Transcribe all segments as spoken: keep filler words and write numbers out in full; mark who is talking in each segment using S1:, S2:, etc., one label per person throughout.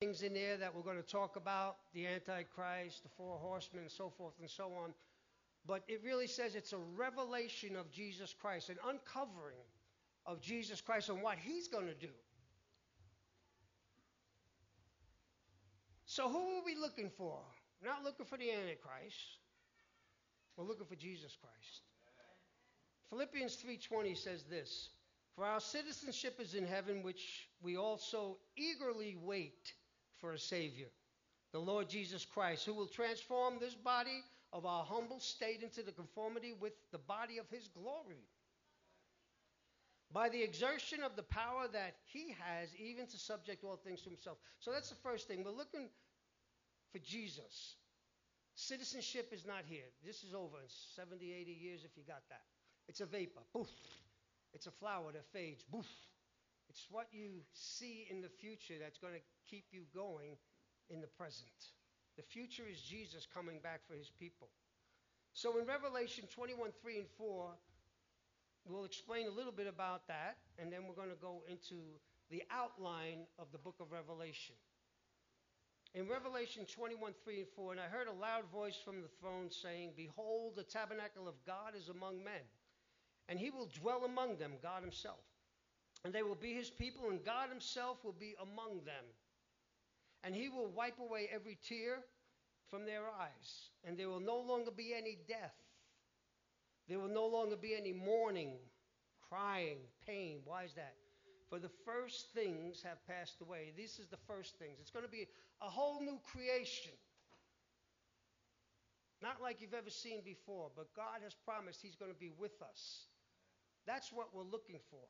S1: things in there that we're going to talk about, the Antichrist, the four horsemen, and so forth and so on. But it really says it's a revelation of Jesus Christ, an uncovering of Jesus Christ and what he's going to do. So who are we looking for? We're not looking for the Antichrist. We're looking for Jesus Christ. Philippians three twenty says this, "For our citizenship is in heaven, which we also eagerly wait for a Savior, the Lord Jesus Christ, who will transform this body of our humble state into the conformity with the body of his glory, by the exertion of the power that he has, even to subject all things to himself." So that's the first thing. We're looking for Jesus. Citizenship is not here. This is over in seventy, eighty years if you got that. It's a vapor. Poof. It's a flower that fades. Poof. It's what you see in the future that's going to keep you going in the present. The future is Jesus coming back for his people. So in Revelation twenty-one, three and four, we'll explain a little bit about that, and then we're going to go into the outline of the book of Revelation. In Revelation twenty-one, three and four, "And I heard a loud voice from the throne saying, Behold, the tabernacle of God is among men, and he will dwell among them, God himself. And they will be his people, and God himself will be among them. And he will wipe away every tear from their eyes, and there will no longer be any death. There will no longer be any mourning, crying, pain." Why is that? "For the first things have passed away." This is the first things. It's going to be a whole new creation. Not like you've ever seen before, but God has promised he's going to be with us. That's what we're looking for.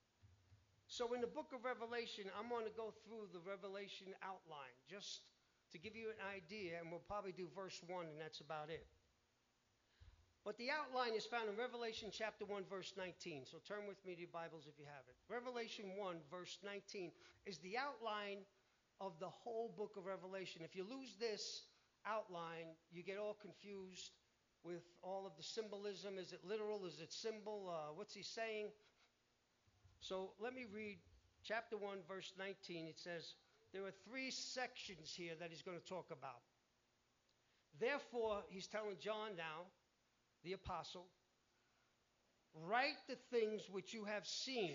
S1: So in the book of Revelation, I'm going to go through the Revelation outline just to give you an idea, and we'll probably do verse one, and that's about it. But the outline is found in Revelation chapter one, verse nineteen. So turn with me to your Bibles if you have it. Revelation one, verse nineteen is the outline of the whole book of Revelation. If you lose this outline, you get all confused with all of the symbolism. Is it literal? Is it symbol? Uh, what's he saying? So let me read chapter one, verse nineteen. It says, there are three sections here that he's going to talk about. "Therefore," he's telling John now, the apostle, "write the things which you have seen."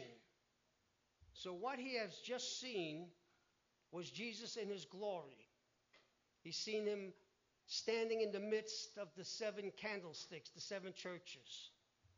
S1: So what he has just seen was Jesus in his glory. He's seen him standing in the midst of the seven candlesticks, the seven churches.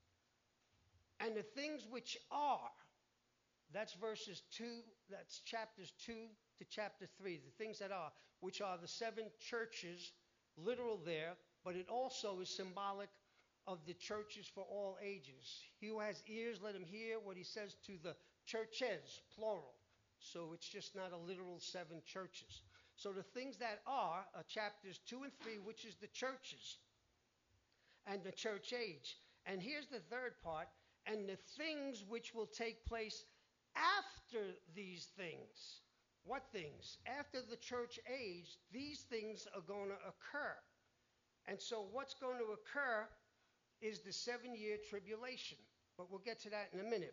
S1: "And the things which are," that's verses two, that's chapters two to chapter three, the things that are, which are the seven churches, literal there, but it also is symbolic of the churches for all ages. "He who has ears, let him hear what he says to the churches," plural. So it's just not a literal seven churches. So the things that are, are chapters two and three, which is the churches and the church age. And here's the third part, "and the things which will take place after these things." What things? After the church age, these things are going to occur. And so what's going to occur is the seven-year tribulation. But we'll get to that in a minute.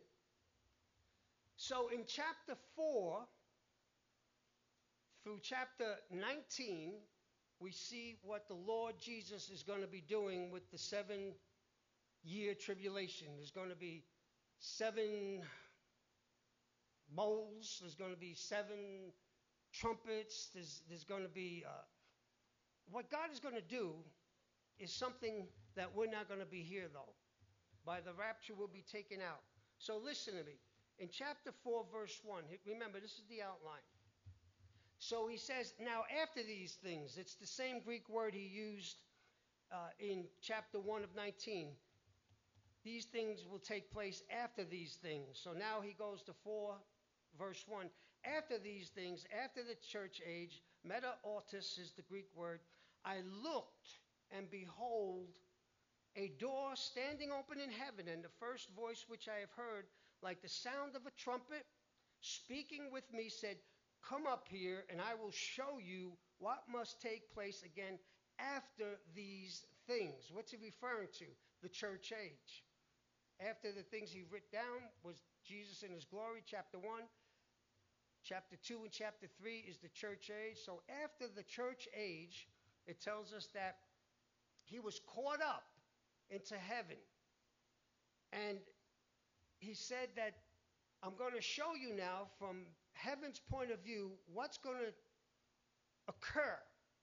S1: So in chapter four through chapter nineteen, we see what the Lord Jesus is going to be doing with the seven-year tribulation. There's going to be seven bowls. There's going to be seven trumpets. There's, there's going to be... Uh, what God is going to do is something that we're not going to be here, though. By the rapture, we'll be taken out. So listen to me. In chapter four, verse one, remember, this is the outline. So he says, "Now after these things," it's the same Greek word he used uh, in chapter one of nineteen. "These things will take place after these things." So now he goes to four, verse one. "After these things, after the church age," meta autos is the Greek word, "I looked, and behold, a door standing open in heaven, and the first voice which I have heard, like the sound of a trumpet, speaking with me, said, Come up here, and I will show you what must take place again after these things." What's he referring to? The church age. After the things he writ down was Jesus in his glory, chapter one. Chapter two and chapter three is the church age. So after the church age, it tells us that he was caught up into heaven. And he said that I'm going to show you now from heaven's point of view what's going to occur.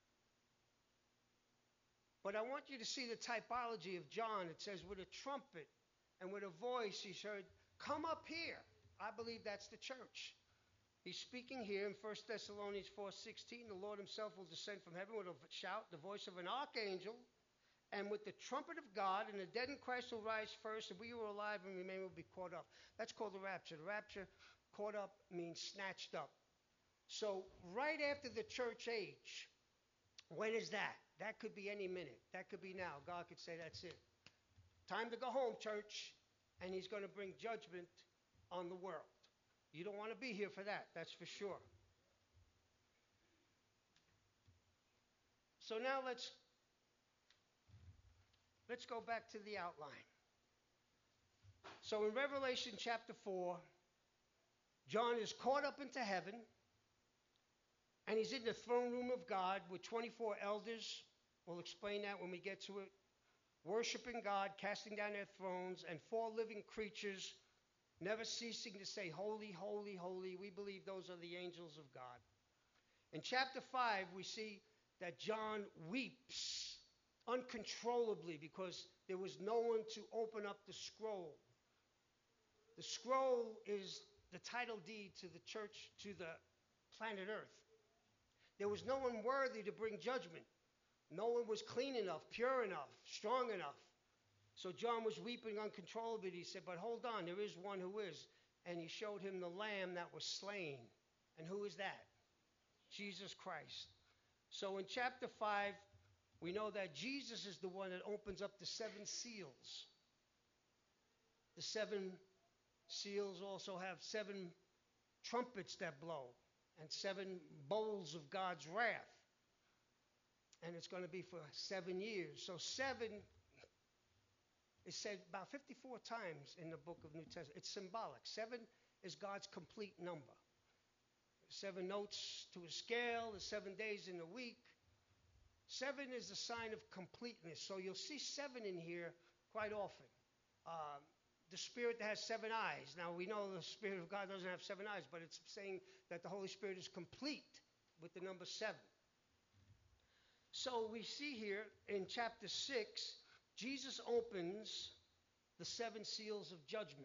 S1: But I want you to see the typology of John. It says, with a trumpet and with a voice, he said, come up here. I believe that's the church. He's speaking here in First Thessalonians four sixteen. The Lord himself will descend from heaven with a shout, the voice of an archangel, and with the trumpet of God, and the dead in Christ will rise first, and we who are alive and remain will be caught up. That's called the rapture. The rapture, caught up, means snatched up. So right after the church age, when is that? That could be any minute. That could be now. God could say, that's it. Time to go home, church. And he's going to bring judgment on the world. You don't want to be here for that. That's for sure. So now let's let's go back to the outline. So in Revelation chapter four, John is caught up into heaven, and he's in the throne room of God with twenty-four elders. We'll explain that when we get to it. Worshiping God, casting down their thrones, and four living creatures, never ceasing to say, holy, holy, holy. We believe those are the angels of God. In chapter five, we see that John weeps uncontrollably because there was no one to open up the scroll. The scroll is the title deed to the church, to the planet Earth. There was no one worthy to bring judgment. No one was clean enough, pure enough, strong enough. So John was weeping uncontrollably. He said, but hold on, there is one who is. And he showed him the lamb that was slain. And who is that? Jesus Christ. So in chapter five, we know that Jesus is the one that opens up the seven seals. The seven seals also have seven trumpets that blow and seven bowls of God's wrath. And it's going to be for seven years. So seven is said about fifty-four times in the book of New Testament. It's symbolic. Seven is God's complete number. Seven notes to a scale, the seven days in a week. Seven is a sign of completeness. So you'll see seven in here quite often. Um, the Spirit that has seven eyes. Now we know the Spirit of God doesn't have seven eyes, but it's saying that the Holy Spirit is complete with the number seven. So we see here in chapter six, Jesus opens the seven seals of judgment.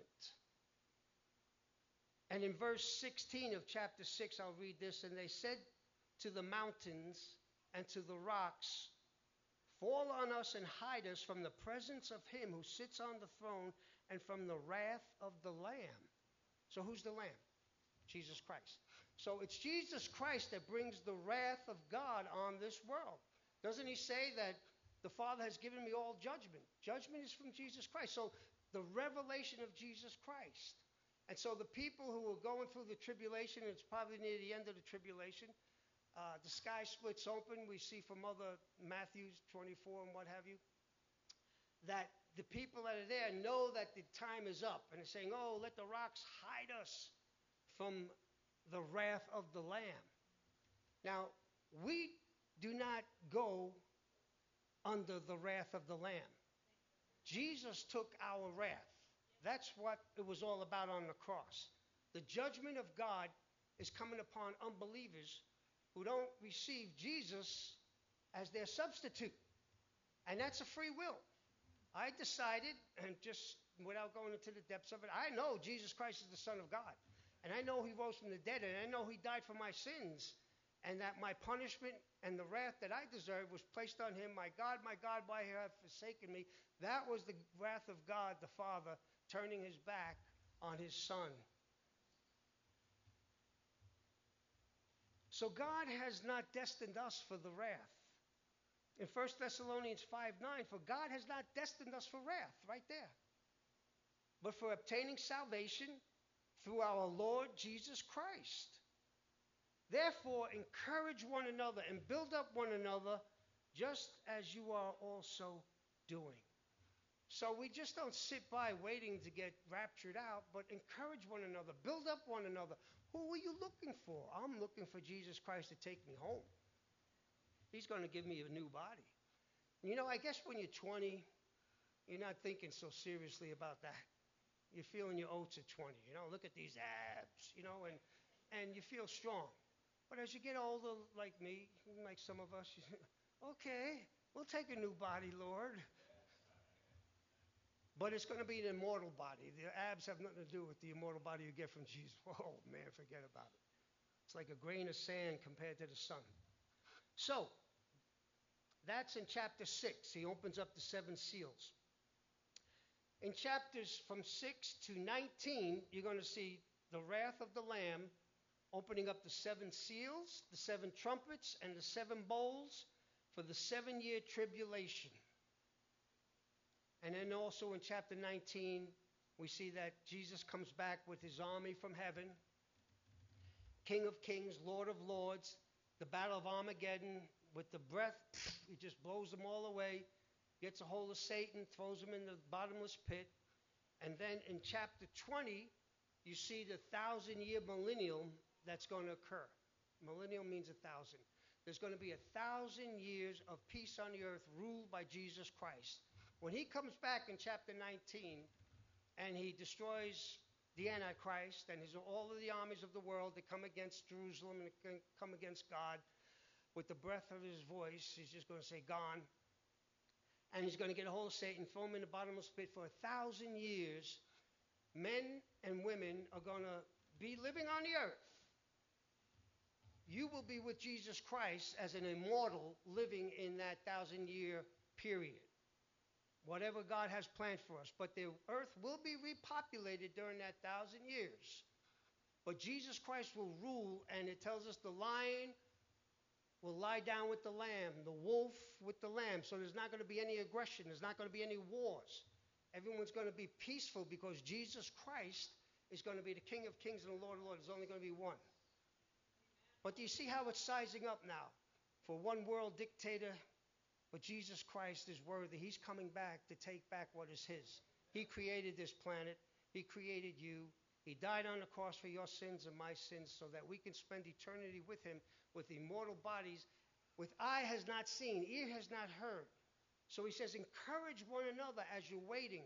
S1: And in verse sixteen of chapter six, I'll read this. And they said to the mountains and to the rocks, fall on us and hide us from the presence of him who sits on the throne and from the wrath of the Lamb. So who's the Lamb? Jesus Christ. So it's Jesus Christ that brings the wrath of God on this world. Doesn't he say that the Father has given me all judgment? Judgment is from Jesus Christ. So the revelation of Jesus Christ. And so the people who are going through the tribulation, it's probably near the end of the tribulation, uh, the sky splits open. We see from other Matthew twenty-four and what have you, that the people that are there know that the time is up. And they're saying, oh, let the rocks hide us from the wrath of the Lamb. Now, we do not go under the wrath of the Lamb. Jesus took our wrath. That's what it was all about on the cross. The judgment of God is coming upon unbelievers who don't receive Jesus as their substitute. And that's a free will. I decided, and just without going into the depths of it, I know Jesus Christ is the Son of God. And I know he rose from the dead, and I know he died for my sins. And that my punishment and the wrath that I deserved was placed on him. My God, my God, why have you forsaken me? That was the wrath of God, the Father, turning his back on his Son. So God has not destined us for the wrath. In First Thessalonians five nine, for God has not destined us for wrath, right there, but for obtaining salvation through our Lord Jesus Christ. Therefore, encourage one another and build up one another, just as you are also doing. So we just don't sit by waiting to get raptured out, but encourage one another, build up one another. Who are you looking for? I'm looking for Jesus Christ to take me home. He's going to give me a new body. You know, I guess when you're twenty, you're not thinking so seriously about that. You're feeling your oats at twenty. You know, look at these abs, you know, and, and you feel strong. But as you get older, like me, like some of us, you say, okay, we'll take a new body, Lord. But it's going to be an immortal body. The abs have nothing to do with the immortal body you get from Jesus. Oh, man, forget about it. It's like a grain of sand compared to the sun. So, that's in chapter six. He opens up the seven seals. In chapters from six to nineteen, you're going to see the wrath of the Lamb opening up the seven seals, the seven trumpets, and the seven bowls for the seven-year tribulation. And then also in chapter nineteen, we see that Jesus comes back with his army from heaven, King of kings, Lord of lords, the battle of Armageddon. With the breath, he just blows them all away, gets a hold of Satan, throws him in the bottomless pit. And then in chapter twenty, you see the thousand-year millennium that's going to occur. Millennium means a thousand. There's going to be a thousand years of peace on the earth ruled by Jesus Christ. When he comes back in chapter nineteen and he destroys the Antichrist and his, all of the armies of the world that come against Jerusalem and come against God, with the breath of his voice, he's just going to say, gone. And he's going to get a hold of Satan, throw him in the bottomless pit for a thousand years. Men and women are going to be living on the earth. You will be with Jesus Christ as an immortal living in that thousand-year period. Whatever God has planned for us. But the earth will be repopulated during that thousand years. But Jesus Christ will rule, and it tells us the lion will lie down with the lamb, the wolf with the lamb. So there's not going to be any aggression. There's not going to be any wars. Everyone's going to be peaceful because Jesus Christ is going to be the King of kings and the Lord of lords. There's only going to be one. But do you see how it's sizing up now? For one world dictator, but Jesus Christ is worthy. He's coming back to take back what is his. He created this planet. He created you. He died on the cross for your sins and my sins so that we can spend eternity with him with immortal bodies, with eye has not seen, ear has not heard. So he says, encourage one another as you're waiting.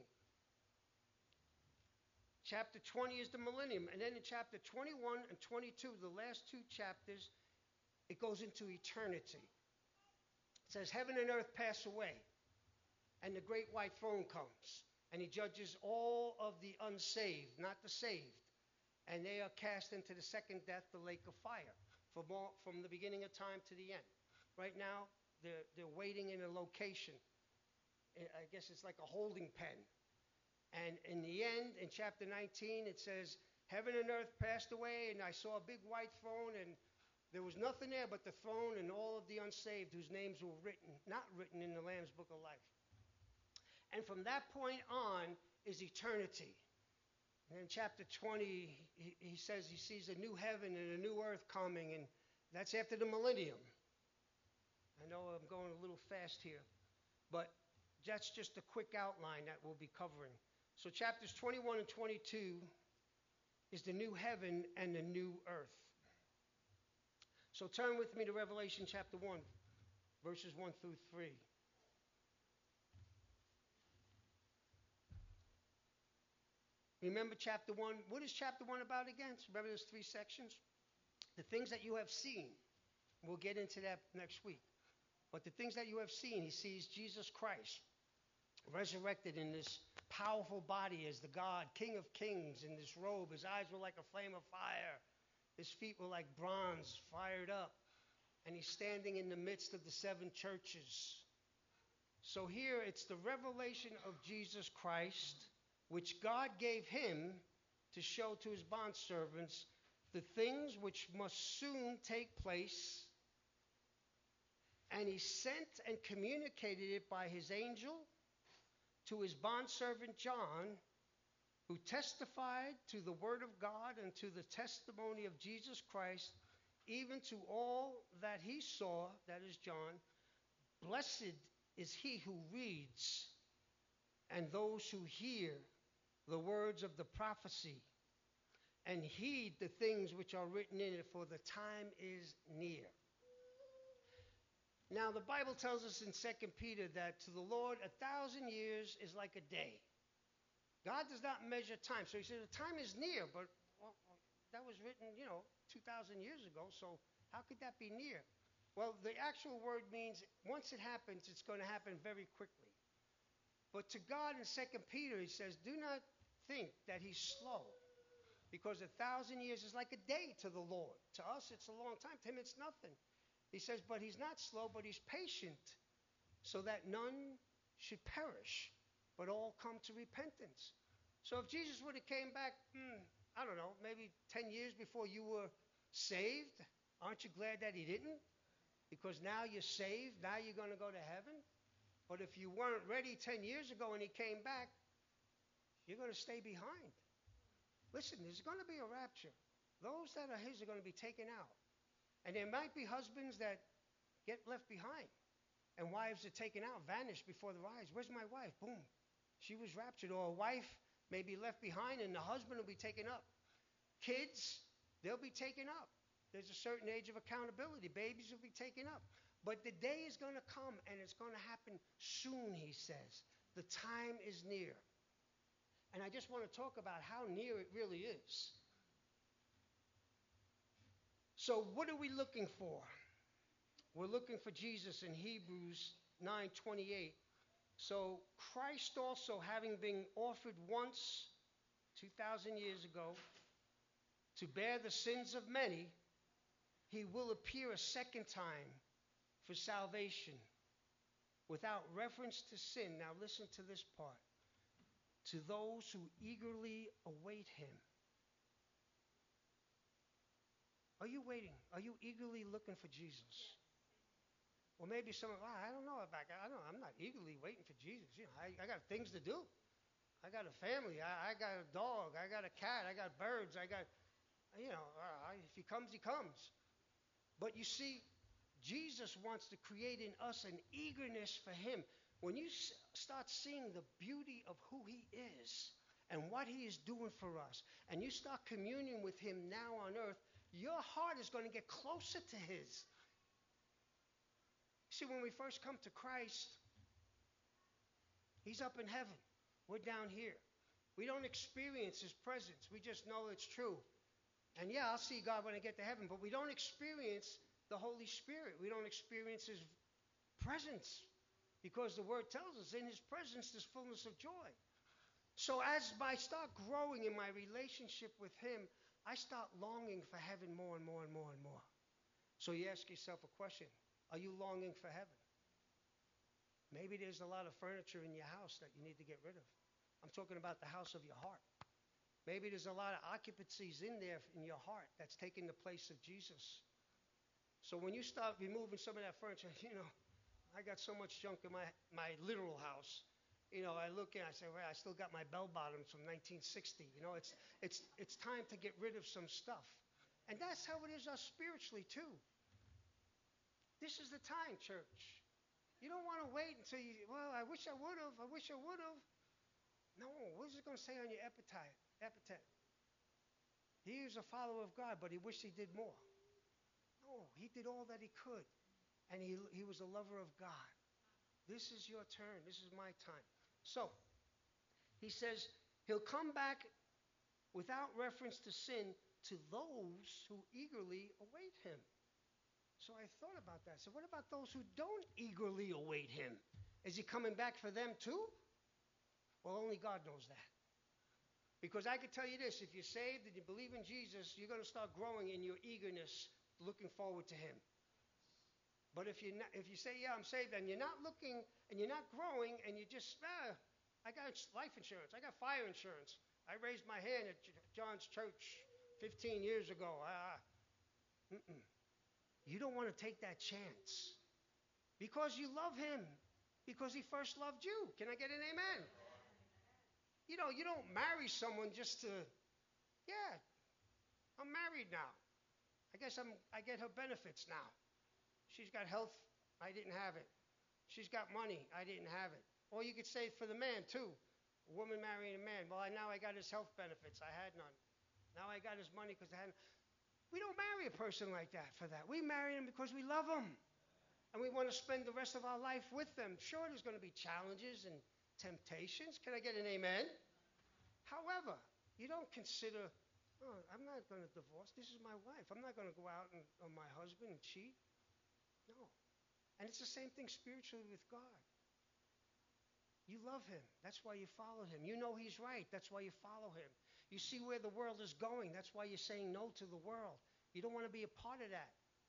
S1: Chapter twenty is the millennium. And then in chapter twenty-one and twenty-two, the last two chapters, it goes into eternity. It says, heaven and earth pass away, and the great white throne comes. And he judges all of the unsaved, not the saved. And they are cast into the second death, the lake of fire, from, all, from the beginning of time to the end. Right now, they're, they're waiting in a location. I guess it's like a holding pen. And in the end, in chapter nineteen, it says, heaven and earth passed away, and I saw a big white throne, and there was nothing there but the throne and all of the unsaved whose names were written, not written in the Lamb's Book of Life. And from that point on is eternity. And in chapter twenty, he, he says he sees a new heaven and a new earth coming, and that's after the millennium. I know I'm going a little fast here, but that's just a quick outline that we'll be covering. So chapters twenty-one and twenty-two is the new heaven and the new earth. So turn with me to Revelation chapter one, verses one through three. Remember chapter one? What is chapter one about again? Remember there's three sections? The things that you have seen. We'll get into that next week. But the things that you have seen, he sees Jesus Christ resurrected in this powerful body as the God, King of kings, in this robe. His eyes were like a flame of fire. His feet were like bronze fired up. And he's standing in the midst of the seven churches. So here it's the revelation of Jesus Christ, which God gave him to show to his bondservants the things which must soon take place. And he sent and communicated it by his angel to his bondservant John, who testified to the word of God and to the testimony of Jesus Christ, even to all that he saw, that is John. Blessed is he who reads and those who hear the words of the prophecy and heed the things which are written in it, for the time is near. Now, the Bible tells us in Second Peter that to the Lord, a thousand years is like a day. God does not measure time. So he said, the time is near, but well, that was written, you know, two thousand years ago, so how could that be near? Well, the actual word means once it happens, it's going to happen very quickly. But to God in Second Peter, he says, do not think that he's slow, because a thousand years is like a day to the Lord. To us, it's a long time. To him, it's nothing. He says, but he's not slow, but he's patient, so that none should perish, but all come to repentance. So if Jesus would have came back, hmm, I don't know, maybe ten years before you were saved, aren't you glad that he didn't? Because now you're saved, now you're going to go to heaven. But if you weren't ready ten years ago and he came back, you're going to stay behind. Listen, there's going to be a rapture. Those that are his are going to be taken out. And there might be husbands that get left behind. And wives are taken out, vanished before their eyes. Where's my wife? Boom. She was raptured. Or a wife may be left behind and the husband will be taken up. Kids, they'll be taken up. There's a certain age of accountability. Babies will be taken up. But the day is going to come, and it's going to happen soon, he says. The time is near. And I just want to talk about how near it really is. So what are we looking for? We're looking for Jesus in Hebrews nine twenty-eight. So Christ also, having been offered once, two thousand years ago, to bear the sins of many, he will appear a second time for salvation, without reference to sin. Now listen to this part. To those who eagerly await him. Are you waiting? Are you eagerly looking for Jesus? Well, maybe someone, oh, I don't know about I don't know, I'm not eagerly waiting for Jesus. You know, I, I got things to do. I got a family. I, I got a dog. I got a cat. I got birds. I got, you know, uh, if he comes, he comes. But you see, Jesus wants to create in us an eagerness for him. When you s- start seeing the beauty of who he is and what he is doing for us, and you start communing with him now on earth, your heart is going to get closer to his. See, when we first come to Christ, he's up in heaven. We're down here. We don't experience his presence. We just know it's true. And yeah, I'll see God when I get to heaven, but we don't experience the Holy Spirit. We don't experience his presence, because the word tells us in his presence there's fullness of joy. So as I start growing in my relationship with him, I start longing for heaven more and more and more and more. So you ask yourself a question. Are you longing for heaven? Maybe there's a lot of furniture in your house that you need to get rid of. I'm talking about the house of your heart. Maybe there's a lot of occupancies in there in your heart that's taking the place of Jesus. So when you start removing some of that furniture, you know, I got so much junk in my, my literal house. You know, I look and I say, well, I still got my bell bottoms from nineteen sixty. You know, it's, it's, it's time to get rid of some stuff. And that's how it is us spiritually too. This is the time, church. You don't want to wait until you, well, I wish I would have, I wish I would have. No, what is it going to say on your epitaph? epitaph? He was a follower of God, but he wished he did more. No, he did all that he could. And he, he was a lover of God. This is your turn. This is my time. So, he says he'll come back without reference to sin to those who eagerly await him. So I thought about that. So what about those who don't eagerly await him? Is he coming back for them too? Well, only God knows that. Because I can tell you this, if you're saved and you believe in Jesus, you're going to start growing in your eagerness, looking forward to him. But if you if you say, yeah, I'm saved, and you're not looking, and you're not growing, and you just, ah, I got life insurance, I got fire insurance. I raised my hand at John's church fifteen years ago. Ah, mm-mm. You don't want to take that chance. Because you love him. Because he first loved you. Can I get an amen? You know, you don't marry someone just to, yeah, I'm married now. I guess I'm, I get her benefits now. She's got health, I didn't have it. She's got money, I didn't have it. Or you could say for the man too. A woman marrying a man. Well, I, now I got his health benefits. I had none. Now I got his money because I hadn't. We don't marry a person like that for that. We marry him because we love him. And we want to spend the rest of our life with them. Sure, there's going to be challenges and temptations. Can I get an amen? However, you don't consider, oh, I'm not going to divorce. This is my wife. I'm not going to go out and, on my husband and cheat. No. And it's the same thing spiritually with God. You love him. That's why you follow him. You know he's right. That's why you follow him. You see where the world is going. That's why you're saying no to the world. You don't want to be a part of that.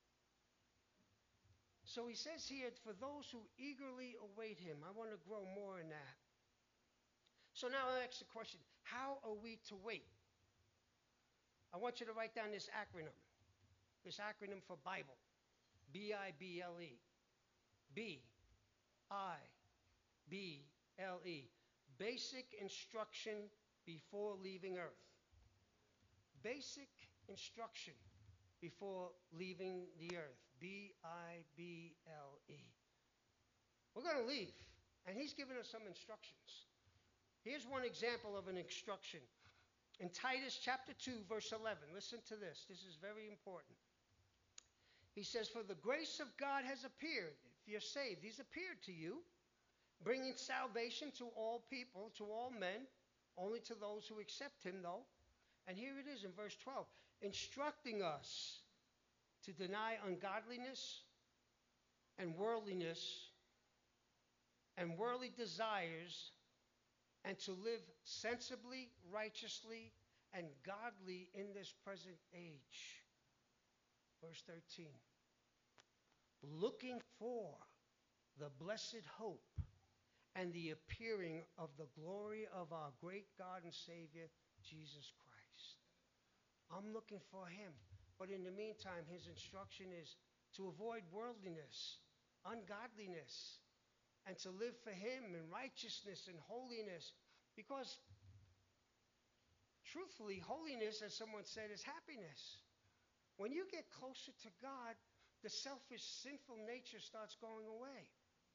S1: So he says here, for those who eagerly await him. I want to grow more in that. So now I'll ask the question, how are we to wait? I want you to write down this acronym. This acronym for Bible. B I B L E. B I B L E. Basic instruction before leaving earth. Basic instruction before leaving the earth. B I B L E. We're going to leave, and he's given us some instructions. Here's one example of an instruction. In Titus chapter two, verse eleven, listen to this. This is very important. He says, for the grace of God has appeared. If you're saved, he's appeared to you, bringing salvation to all people, to all men, only to those who accept him, though. And here it is in verse twelve, instructing us to deny ungodliness and worldliness and worldly desires, and to live sensibly, righteously, and godly in this present age. Verse thirteen. Looking for the blessed hope and the appearing of the glory of our great God and Savior, Jesus Christ. I'm looking for him. But in the meantime, his instruction is to avoid worldliness, ungodliness, and to live for him in righteousness and holiness. Because, truthfully, holiness, as someone said, is happiness. When you get closer to God, the selfish, sinful nature starts going away.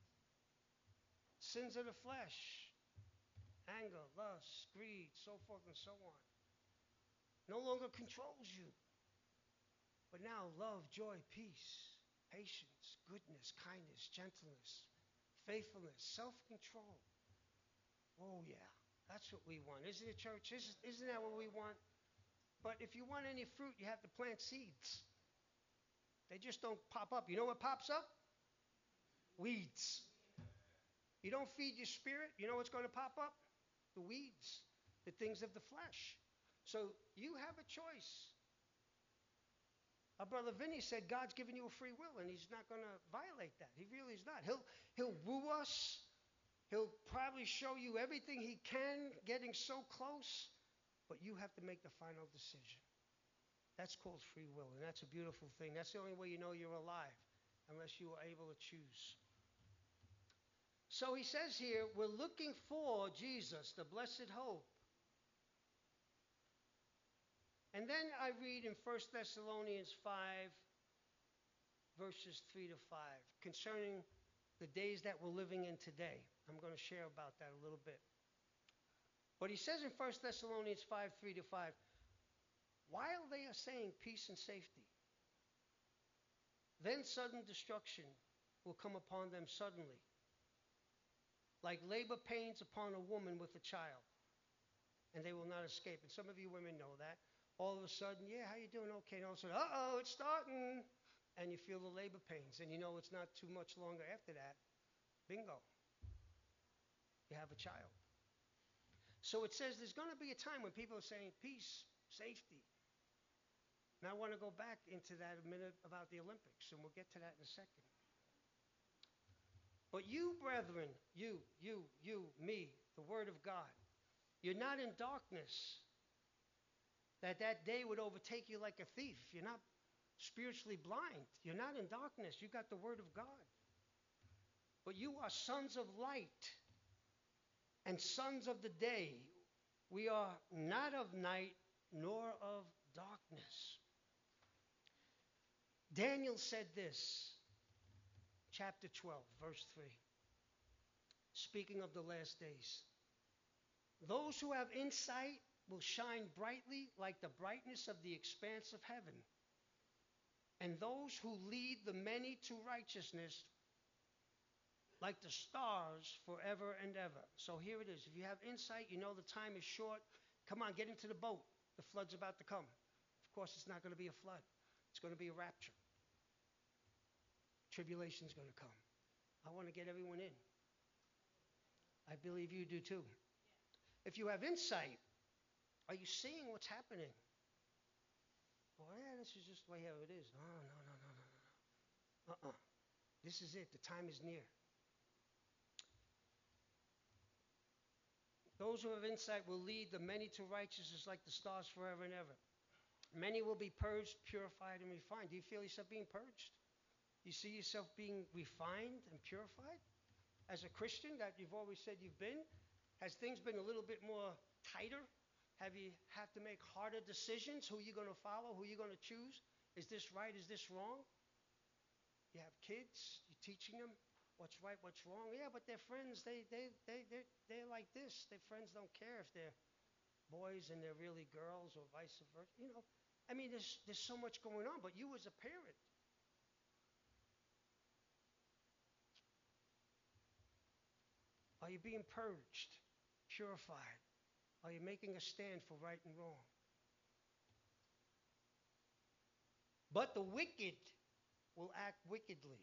S1: Sins of the flesh, anger, lust, greed, so forth and so on, no longer controls you. But now love, joy, peace, patience, goodness, kindness, gentleness, faithfulness, self-control. Oh, yeah, that's what we want. Isn't it, church? Isn't, isn't that what we want? But if you want any fruit, you have to plant seeds. They just don't pop up. You know what pops up? Weeds. You don't feed your spirit, you know what's going to pop up? The weeds, the things of the flesh. So you have a choice. Our brother Vinny said God's given you a free will, and he's not going to violate that. He really is not. He'll, he'll woo us. He'll probably show you everything he can, getting so close, but you have to make the final decision. That's called free will, and that's a beautiful thing. That's the only way you know you're alive, unless you are able to choose. So he says here, we're looking for Jesus, the blessed hope. And then I read in First Thessalonians five, verses three to five, concerning the days that we're living in today. I'm going to share about that a little bit. But he says in First Thessalonians five, three to five, while they are saying peace and safety, then sudden destruction will come upon them suddenly, like labor pains upon a woman with a child, and they will not escape. And some of you women know that. All of a sudden, yeah, how you doing? Okay. And all of a sudden, uh-oh, it's starting. And you feel the labor pains, and you know it's not too much longer after that. Bingo. You have a child. So it says there's going to be a time when people are saying peace, safety. Now I want to go back into that a minute about the Olympics, and we'll get to that in a second. But you, brethren, you, you, you, me, the Word of God, you're not in darkness, that that day would overtake you like a thief. You're not spiritually blind. You're not in darkness. You got the Word of God. But you are sons of light and sons of the day. We are not of night nor of darkness. Daniel said this, chapter twelve, verse three, speaking of the last days. Those who have insight will shine brightly like the brightness of the expanse of heaven. And those who lead the many to righteousness like the stars forever and ever. So here it is. If you have insight, you know the time is short. Come on, get into the boat. The flood's about to come. Of course, it's not going to be a flood. It's going to be a rapture. Tribulation's going to come. I want to get everyone in. I believe you do too. If you have insight, are you seeing what's happening? Oh, yeah, this is just the way how it is. No, no, no, no, no, no. Uh-uh. This is it. The time is near. Those who have insight will lead the many to righteousness like the stars forever and ever. Many will be purged, purified, and refined. Do you feel yourself being purged? You see yourself being refined and purified? As a Christian that you've always said you've been, has things been a little bit more tighter? Have you had to make harder decisions? Who are you going to follow? Who are you going to choose? Is this right? Is this wrong? You have kids. You're teaching them what's right, what's wrong. Yeah, but their friends, they, they, they, they're, they're like this. Their friends don't care if they're boys and they're really girls or vice versa. You know, I mean, there's, there's so much going on. But you as a parent, are you being purged, purified? Are you making a stand for right and wrong? But the wicked will act wickedly.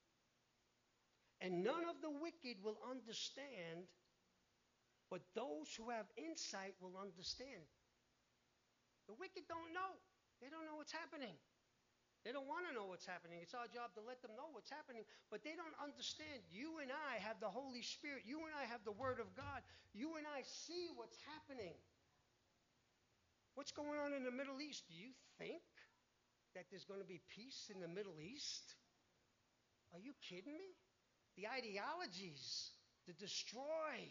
S1: And none of the wicked will understand, but those who have insight will understand. The wicked don't know. They don't know what's happening. They don't want to know what's happening. It's our job to let them know what's happening, but they don't understand. You and I have the Holy Spirit. You and I have the Word of God. You and I see what's happening. What's going on in the Middle East? Do you think that there's going to be peace in the Middle East? Are you kidding me? The ideologies to destroy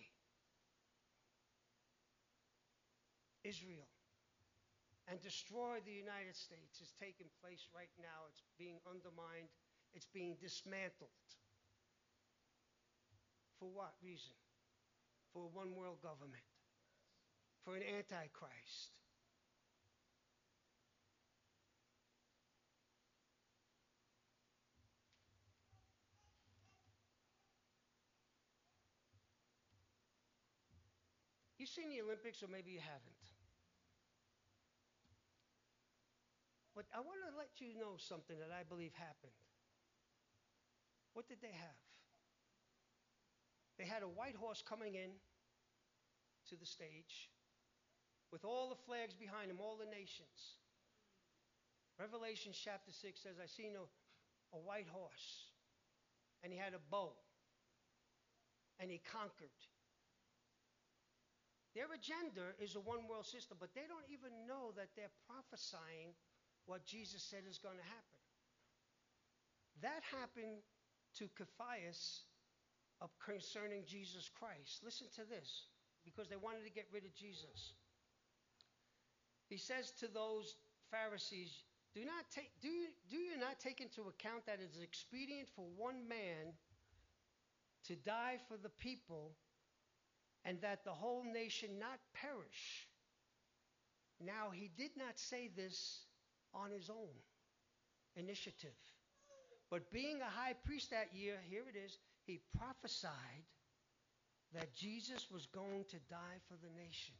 S1: Israel and destroy the United States is taking place right now. It's being undermined. It's being dismantled. For what reason? For a one world government. For an antichrist. You've seen the Olympics, or maybe you haven't. But I want to let you know something that I believe happened. What did they have? They had a white horse coming in to the stage with all the flags behind him, all the nations. Revelation chapter six says, I seen a, a white horse, and he had a bow, and he conquered. Their agenda is a one world system, but they don't even know that they're prophesying what Jesus said is going to happen. That happened to Caiaphas of concerning Jesus Christ. Listen to this, because they wanted to get rid of Jesus. He says to those Pharisees, do not take do you, do you not take into account that it is expedient for one man to die for the people, and that the whole nation not perish? Now, he did not say this on his own initiative. But being a high priest that year, here it is, he prophesied that Jesus was going to die for the nation.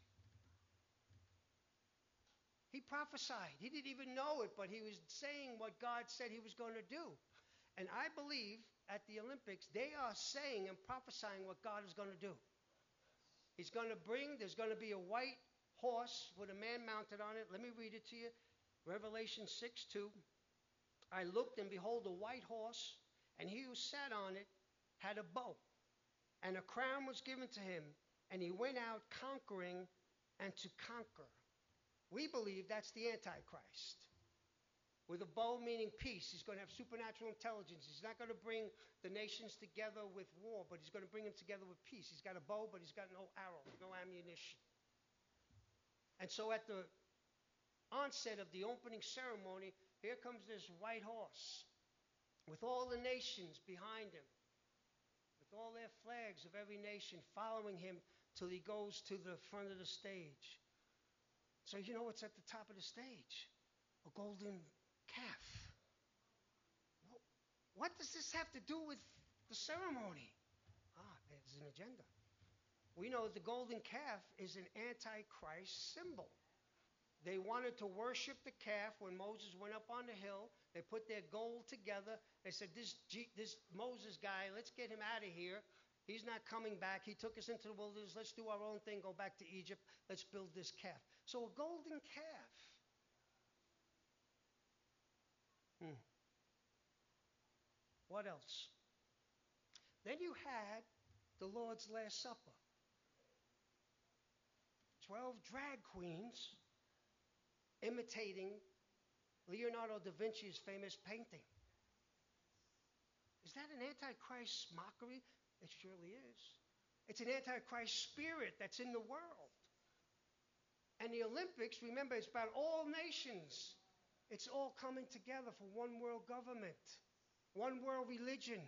S1: He prophesied. He didn't even know it, but he was saying what God said he was going to do. And I believe at the Olympics, they are saying and prophesying what God is going to do. He's going to bring, there's going to be a white horse with a man mounted on it. Let me read it to you. Revelation six two. I looked, and behold, a white horse, and he who sat on it had a bow, and a crown was given to him, and he went out conquering and to conquer. We believe that's the Antichrist. With a bow meaning peace. He's going to have supernatural intelligence. He's not going to bring the nations together with war, but he's going to bring them together with peace. He's got a bow, but he's got no arrows, no ammunition. And so at the onset of the opening ceremony, here comes this white horse with all the nations behind him, with all their flags of every nation following him till he goes to the front of the stage. So you know what's at the top of the stage? A golden calf. Well, what does this have to do with the ceremony? Ah, there's an agenda. We know the golden calf is an antichrist symbol. They wanted to worship the calf when Moses went up on the hill. They put their gold together. They said, this, G- this Moses guy, let's get him out of here. He's not coming back. He took us into the wilderness. Let's do our own thing, go back to Egypt. Let's build this calf. So a golden calf. Hmm. What else? Then you had the Lord's Last Supper. Twelve drag queens imitating Leonardo da Vinci's famous painting. Is that an antichrist mockery? It surely is. It's an antichrist spirit that's in the world. And the Olympics, remember, it's about all nations. It's all coming together for one world government, one world religion.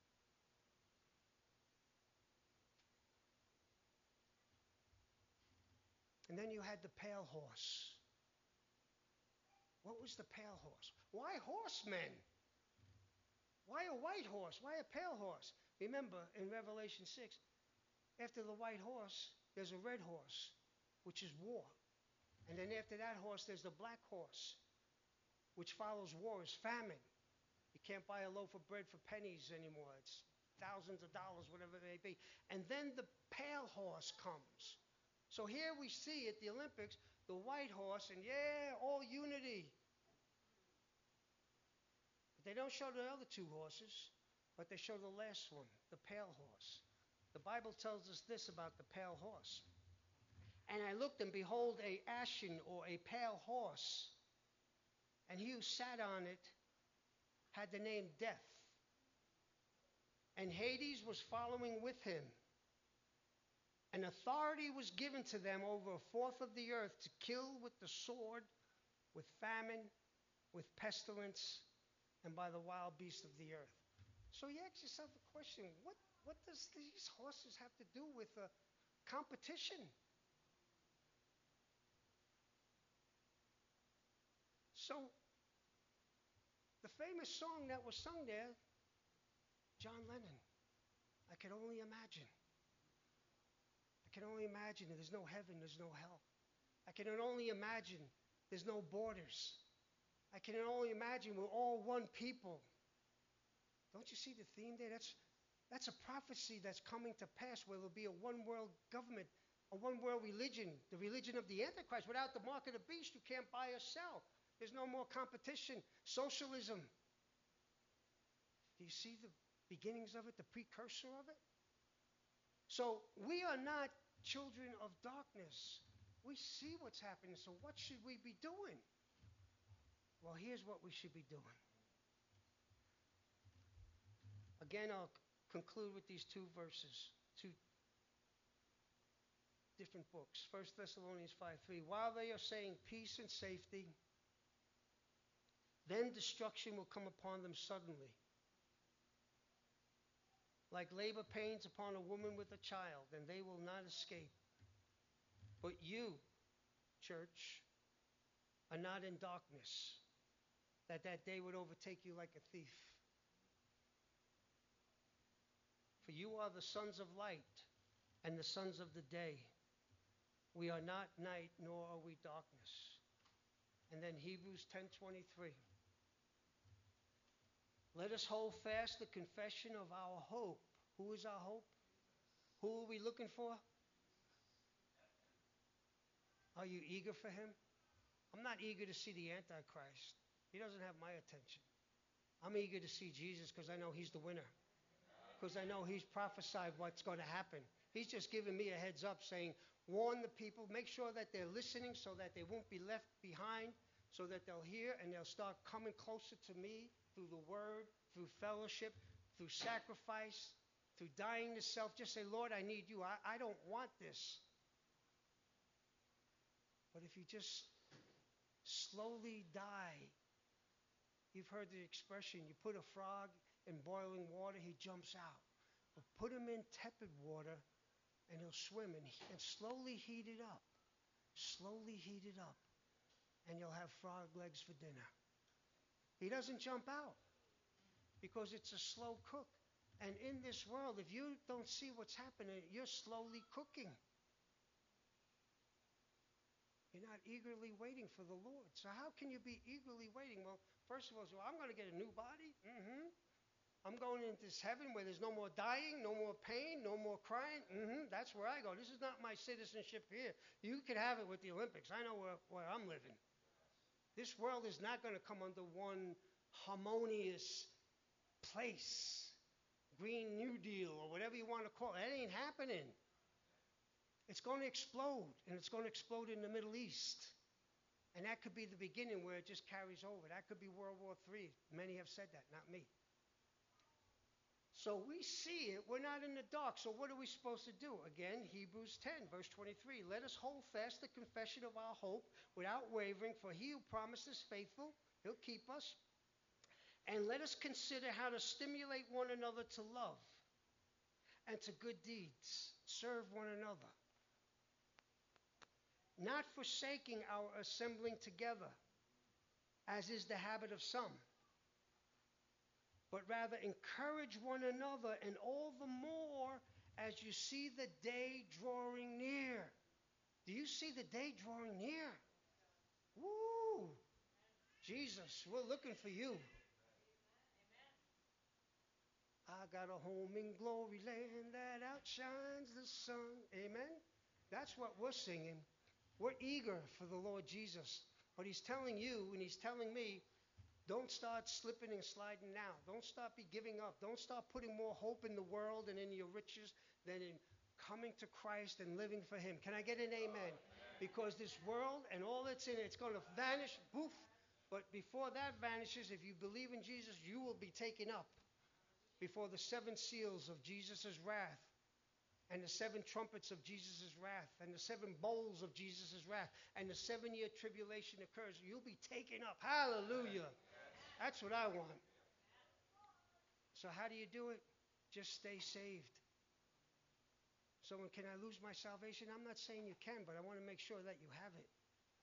S1: And then you had the pale horse. What was the pale horse? Why horsemen? Why a white horse? Why a pale horse? Remember, in Revelation six, after the white horse, there's a red horse, which is war. And then after that horse, there's the black horse, which follows war, is famine. You can't buy a loaf of bread for pennies anymore. It's thousands of dollars, whatever it may be. And then the pale horse comes. So here we see at the Olympics, the white horse, and yeah, all unity. But they don't show the other two horses, but they show the last one, the pale horse. The Bible tells us this about the pale horse. And I looked, and behold, a ashen or a pale horse, and he who sat on it had the name Death. And Hades was following with him. And authority was given to them over a fourth of the earth to kill with the sword, with famine, with pestilence, and by the wild beasts of the earth. So you ask yourself a question, what, what does these horses have to do with a competition? So the famous song that was sung there, John Lennon, I can only imagine. I can only imagine there's no heaven, there's no hell. I can only imagine there's no borders. I can only imagine we're all one people. Don't you see the theme there? That's, that's a prophecy that's coming to pass where there'll be a one world government, a one world religion, the religion of the Antichrist. Without the mark of the beast, you can't buy or sell. There's no more competition. Socialism. Do you see the beginnings of it, the precursor of it? So we are not children of darkness. We see what's happening, so what should we be doing? Well, here's what we should be doing. Again, I'll conclude with these two verses, two different books. First Thessalonians five three. While they are saying peace and safety, then destruction will come upon them suddenly, like labor pains upon a woman with a child, and they will not escape. But you, church, are not in darkness, that that day would overtake you like a thief. For you are the sons of light and the sons of the day. We are not night, nor are we darkness. And then Hebrews ten twenty-three. Let us hold fast the confession of our hope. Who is our hope? Who are we looking for? Are you eager for him? I'm not eager to see the Antichrist. He doesn't have my attention. I'm eager to see Jesus because I know he's the winner. Because I know he's prophesied what's going to happen. He's just giving me a heads up saying, warn the people, make sure that they're listening so that they won't be left behind, so that they'll hear and they'll start coming closer to me through the word, through fellowship, through sacrifice, through dying to self. Just say, Lord, I need you. I, I don't want this. But if you just slowly die, you've heard the expression, you put a frog in boiling water, he jumps out. But put him in tepid water, and he'll swim and, and slowly heat it up. slowly heat it up, and you'll have frog legs for dinner. He doesn't jump out because it's a slow cook. And in this world, if you don't see what's happening, you're slowly cooking. You're not eagerly waiting for the Lord. So how can you be eagerly waiting? Well, first of all, so I'm going to get a new body. Mm-hmm. I'm going into this heaven where there's no more dying, no more pain, no more crying. Mm-hmm. That's where I go. This is not my citizenship here. You could have it with the Olympics. I know where, where I'm living. This world is not going to come under one harmonious place, Green New Deal or whatever you want to call it. That ain't happening. It's going to explode, and it's going to explode in the Middle East. And that could be the beginning where it just carries over. That could be World War Three. Many have said that, not me. So we see it. We're not in the dark. So what are we supposed to do? Again, Hebrews ten, verse twenty-three. Let us hold fast the confession of our hope without wavering, for he who promises faithful, he'll keep us. And let us consider how to stimulate one another to love and to good deeds. Serve one another. Not forsaking our assembling together, as is the habit of some, but rather encourage one another, and all the more as you see the day drawing near. Do you see the day drawing near? Woo! Jesus, we're looking for you. I got a home in glory land that outshines the sun. Amen? That's what we're singing. We're eager for the Lord Jesus. But he's telling you and he's telling me, don't start slipping and sliding now. Don't start be giving up. Don't start putting more hope in the world and in your riches than in coming to Christ and living for him. Can I get an amen? Amen. Because this world and all that's in it, it's going to vanish. Poof. But before that vanishes, if you believe in Jesus, you will be taken up before the seven seals of Jesus' wrath, and the seven trumpets of Jesus' wrath, and the seven bowls of Jesus' wrath, and the seven-year tribulation occurs. You'll be taken up. Hallelujah. That's what I want. So how do you do it? Just stay saved. So can I lose my salvation? I'm not saying you can, but I want to make sure that you have it.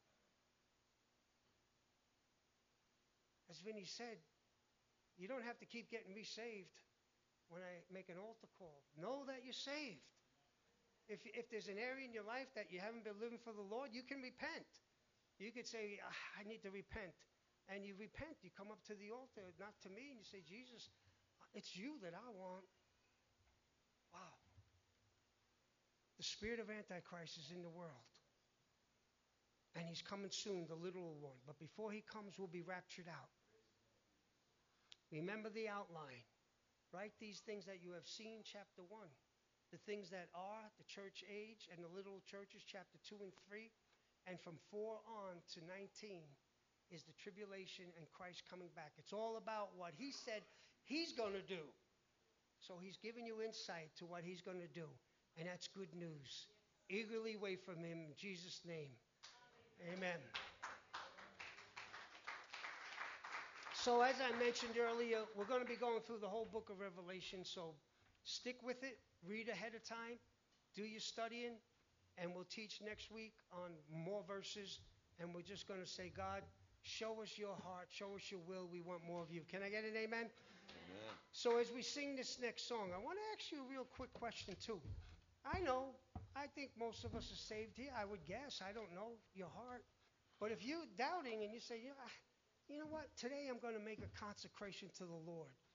S1: As Vinny said, you don't have to keep getting re-saved when I make an altar call. Know that you're saved. If, if there's an area in your life that you haven't been living for the Lord, you can repent. You could say, ah, I need to repent. And you repent. You come up to the altar, not to me, and you say, Jesus, it's you that I want. Wow. The spirit of Antichrist is in the world. And he's coming soon, the literal one. But before he comes, we'll be raptured out. Remember the outline. Write these things that you have seen, chapter one. The things that are, the church age, and the little churches, chapter two and three. And from four on to nineteen is the tribulation and Christ coming back. It's all about what he said he's going to do. So he's giving you insight to what he's going to do. And that's good news. Eagerly wait for him in Jesus' name. Amen. So as I mentioned earlier, we're going to be going through the whole book of Revelation. So stick with it. Read ahead of time. Do your studying. And we'll teach next week on more verses. And we're just going to say, God, show us your heart. Show us your will. We want more of you. Can I get an amen? Amen. So as we sing this next song, I want to ask you a real quick question too. I know, I think most of us are saved here. I would guess. I don't know your heart. But if you're doubting and you say, yeah, you know what? Today I'm going to make a consecration to the Lord.